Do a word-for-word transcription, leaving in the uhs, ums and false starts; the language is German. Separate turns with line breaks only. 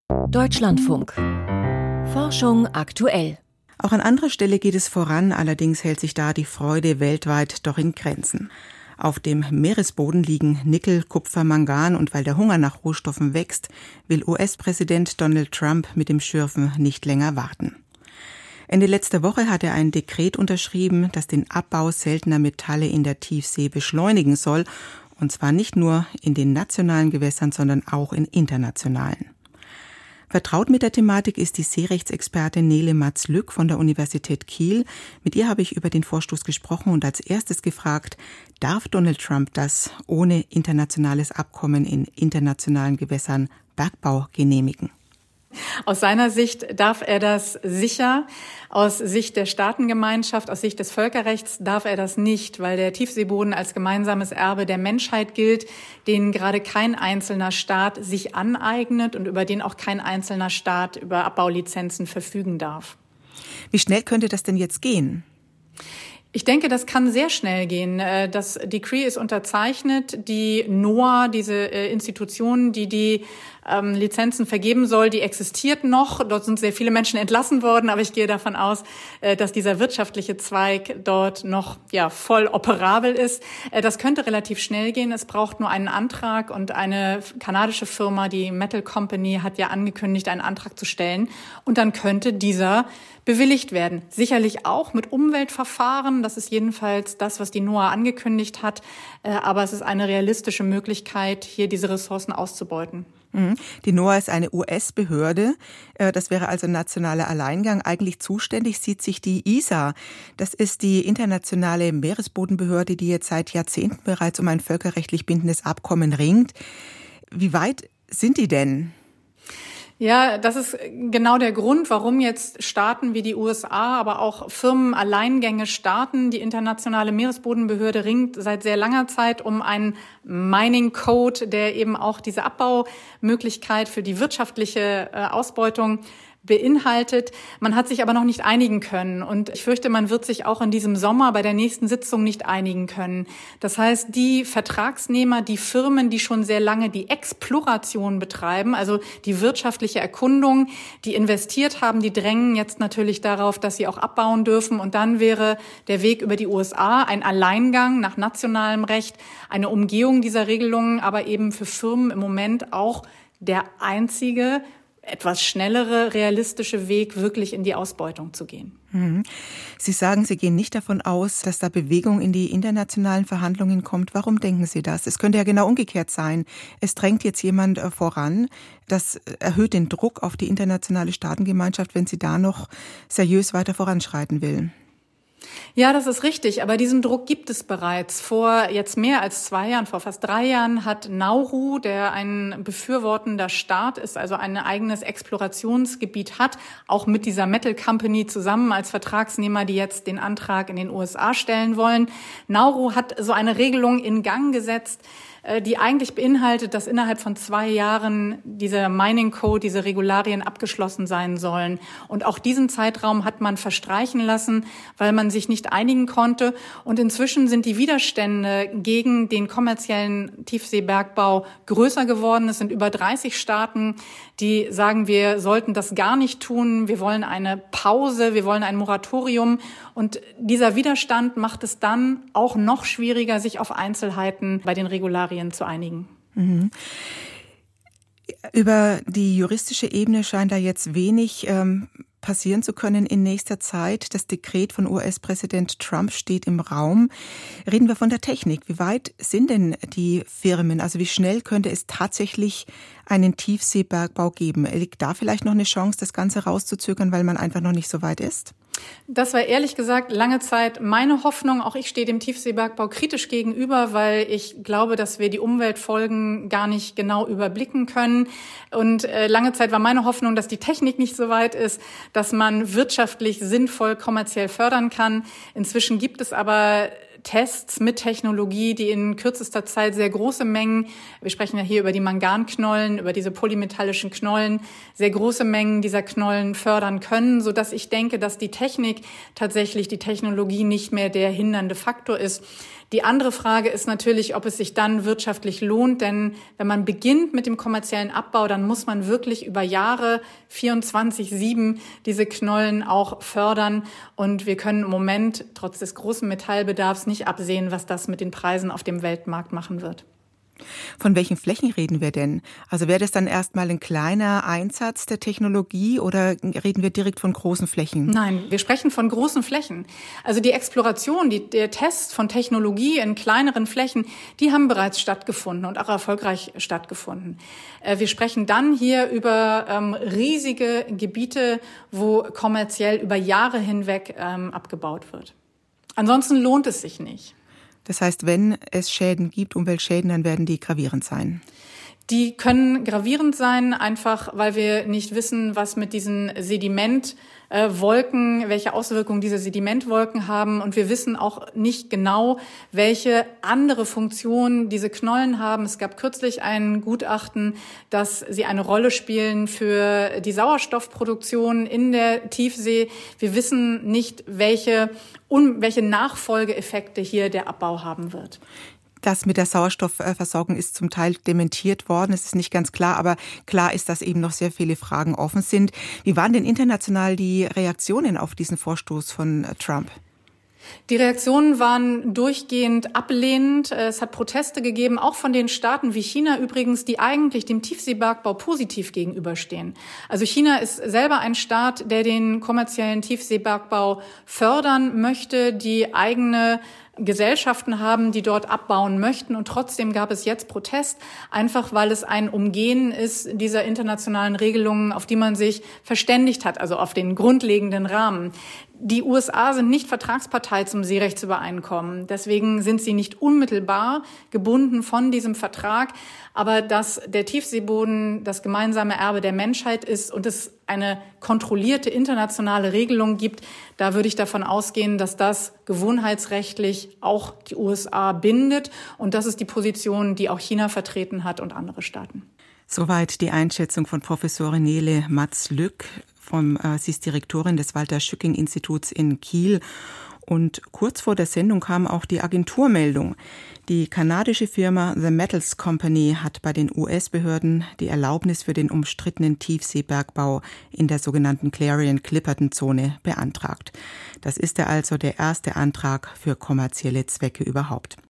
Deutschlandfunk. Forschung aktuell.
Auch an anderer Stelle geht es voran, allerdings hält sich da die Freude weltweit doch in Grenzen. Auf dem Meeresboden liegen Nickel, Kupfer, Mangan und weil der Hunger nach Rohstoffen wächst, will U S-Präsident Donald Trump mit dem Schürfen nicht länger warten. Ende letzter Woche hat er ein Dekret unterschrieben, das den Abbau seltener Metalle in der Tiefsee beschleunigen soll, und zwar nicht nur in den nationalen Gewässern, sondern auch in internationalen. Vertraut mit der Thematik ist die Seerechtsexpertin Nele Matz-Lück von der Universität Kiel. Mit ihr habe ich über den Vorstoß gesprochen und als erstes gefragt, darf Donald Trump das ohne internationales Abkommen in internationalen Gewässern Bergbau genehmigen?
Aus seiner Sicht darf er das sicher. Aus Sicht der Staatengemeinschaft, aus Sicht des Völkerrechts darf er das nicht, weil der Tiefseeboden als gemeinsames Erbe der Menschheit gilt, den gerade kein einzelner Staat sich aneignet und über den auch kein einzelner Staat über Abbaulizenzen verfügen darf.
Wie schnell könnte das denn jetzt gehen?
Ich denke, das kann sehr schnell gehen. Das Decree ist unterzeichnet. Die NOAA, diese Institution, die die ähm, Lizenzen vergeben soll, die existiert noch. Dort sind sehr viele Menschen entlassen worden, aber ich gehe davon aus, äh, dass dieser wirtschaftliche Zweig dort noch ja voll operabel ist. Äh, das könnte relativ schnell gehen. Es braucht nur einen Antrag und eine kanadische Firma, die Metal Company, hat ja angekündigt, einen Antrag zu stellen. Und dann könnte dieser bewilligt werden. Sicherlich auch mit Umweltverfahren. Das ist jedenfalls das, was die NOAA angekündigt hat. Äh, aber es ist eine realistische Möglichkeit, hier diese Ressourcen auszubeuten.
Die NOAA ist eine U S-Behörde. Das wäre also nationaler Alleingang. Eigentlich zuständig sieht sich die I S A. Das ist die internationale Meeresbodenbehörde, die jetzt seit Jahrzehnten bereits um ein völkerrechtlich bindendes Abkommen ringt. Wie weit sind die denn?
Ja, das ist genau der Grund, warum jetzt Staaten wie die U S A, aber auch Firmen Alleingänge starten. Die internationale Meeresbodenbehörde ringt seit sehr langer Zeit um einen Mining Code, der eben auch diese Abbaumöglichkeit für die wirtschaftliche Ausbeutung beinhaltet. Man hat sich aber noch nicht einigen können und ich fürchte, man wird sich auch in diesem Sommer bei der nächsten Sitzung nicht einigen können. Das heißt, die Vertragsnehmer, die Firmen, die schon sehr lange die Exploration betreiben, also die wirtschaftliche Erkundung, die investiert haben, die drängen jetzt natürlich darauf, dass sie auch abbauen dürfen und dann wäre der Weg über die U S A ein Alleingang nach nationalem Recht, eine Umgehung dieser Regelungen, aber eben für Firmen im Moment auch der einzige etwas schnellere, realistische Weg, wirklich in die Ausbeutung zu gehen.
Sie sagen, Sie gehen nicht davon aus, dass da Bewegung in die internationalen Verhandlungen kommt. Warum denken Sie das? Es könnte ja genau umgekehrt sein. Es drängt jetzt jemand voran. Das erhöht den Druck auf die internationale Staatengemeinschaft, wenn sie da noch seriös weiter voranschreiten will.
Ja, das ist richtig, aber diesen Druck gibt es bereits. Vor jetzt mehr als zwei Jahren, vor fast drei Jahren hat Nauru, der ein befürwortender Staat ist, also ein eigenes Explorationsgebiet hat, auch mit dieser Metal Company zusammen als Vertragsnehmer, die jetzt den Antrag in den U S A stellen wollen. Nauru hat so eine Regelung in Gang gesetzt, die eigentlich beinhaltet, dass innerhalb von zwei Jahren dieser Mining Code, diese Regularien abgeschlossen sein sollen. Und auch diesen Zeitraum hat man verstreichen lassen, weil man sich nicht einigen konnte. Und inzwischen sind die Widerstände gegen den kommerziellen Tiefseebergbau größer geworden. Es sind über dreißig Staaten, die sagen, wir sollten das gar nicht tun. Wir wollen eine Pause, wir wollen ein Moratorium. Und dieser Widerstand macht es dann auch noch schwieriger, sich auf Einzelheiten bei den Regularien zu einigen.
Mhm. Über die juristische Ebene scheint da jetzt wenig ähm, passieren zu können in nächster Zeit. Das Dekret von U S-Präsident Trump steht im Raum. Reden wir von der Technik. Wie weit sind denn die Firmen? Also wie schnell könnte es tatsächlich einen Tiefseebergbau geben? Liegt da vielleicht noch eine Chance, das Ganze rauszuzögern, weil man einfach noch nicht so weit ist?
Das war ehrlich gesagt lange Zeit meine Hoffnung. Auch ich stehe dem Tiefseebergbau kritisch gegenüber, weil ich glaube, dass wir die Umweltfolgen gar nicht genau überblicken können. Und äh, lange Zeit war meine Hoffnung, dass die Technik nicht so weit ist, dass man wirtschaftlich sinnvoll kommerziell fördern kann. Inzwischen gibt es aber Tests mit Technologie, die in kürzester Zeit sehr große Mengen, wir sprechen ja hier über die Manganknollen, über diese polymetallischen Knollen, sehr große Mengen dieser Knollen fördern können, sodass ich denke, dass die Technik tatsächlich, die Technologie nicht mehr der hindernde Faktor ist. Die andere Frage ist natürlich, ob es sich dann wirtschaftlich lohnt, denn wenn man beginnt mit dem kommerziellen Abbau, dann muss man wirklich über Jahre vierundzwanzig sieben diese Knollen auch fördern. Und wir können im Moment trotz des großen Metallbedarfs nicht absehen, was das mit den Preisen auf dem Weltmarkt machen wird.
Von welchen Flächen reden wir denn? Also wäre das dann erstmal ein kleiner Einsatz der Technologie oder reden wir direkt von großen Flächen?
Nein, wir sprechen von großen Flächen. Also die Exploration, die, der Test von Technologie in kleineren Flächen, die haben bereits stattgefunden und auch erfolgreich stattgefunden. Wir sprechen dann hier über ähm, riesige Gebiete, wo kommerziell über Jahre hinweg ähm, abgebaut wird. Ansonsten lohnt es sich nicht.
Das heißt, wenn es Schäden gibt, Umweltschäden, dann werden die gravierend sein.
Die können gravierend sein, einfach weil wir nicht wissen, was mit diesen Sedimentwolken, welche Auswirkungen diese Sedimentwolken haben. Und wir wissen auch nicht genau, welche andere Funktion diese Knollen haben. Es gab kürzlich ein Gutachten, dass sie eine Rolle spielen für die Sauerstoffproduktion in der Tiefsee. Wir wissen nicht, welche, welche Nachfolgeeffekte hier der Abbau haben wird.
Das mit der Sauerstoffversorgung ist zum Teil dementiert worden. Es ist nicht ganz klar, aber klar ist, dass eben noch sehr viele Fragen offen sind. Wie waren denn international die Reaktionen auf diesen Vorstoß von Trump?
Die Reaktionen waren durchgehend ablehnend. Es hat Proteste gegeben, auch von den Staaten wie China übrigens, die eigentlich dem Tiefseebergbau positiv gegenüberstehen. Also China ist selber ein Staat, der den kommerziellen Tiefseebergbau fördern möchte, die eigene Gesellschaften haben, die dort abbauen möchten. Und trotzdem gab es jetzt Protest, einfach weil es ein Umgehen ist dieser internationalen Regelungen, auf die man sich verständigt hat, also auf den grundlegenden Rahmen. Die U S A sind nicht Vertragspartei zum Seerechtsübereinkommen. Deswegen sind sie nicht unmittelbar gebunden von diesem Vertrag. Aber dass der Tiefseeboden das gemeinsame Erbe der Menschheit ist und es eine kontrollierte internationale Regelung gibt, da würde ich davon ausgehen, dass das gewohnheitsrechtlich auch die U S A bindet. Und das ist die Position, die auch China vertreten hat und andere Staaten.
Soweit die Einschätzung von Professorin Nele Matz-Lück. Vom, äh, sie ist Direktorin des Walter-Schücking-Instituts in Kiel. Und kurz vor der Sendung kam auch die Agenturmeldung. Die kanadische Firma The Metals Company hat bei den U S-Behörden die Erlaubnis für den umstrittenen Tiefseebergbau in der sogenannten Clarion-Clipperton-Zone beantragt. Das ist ja also der erste Antrag für kommerzielle Zwecke überhaupt.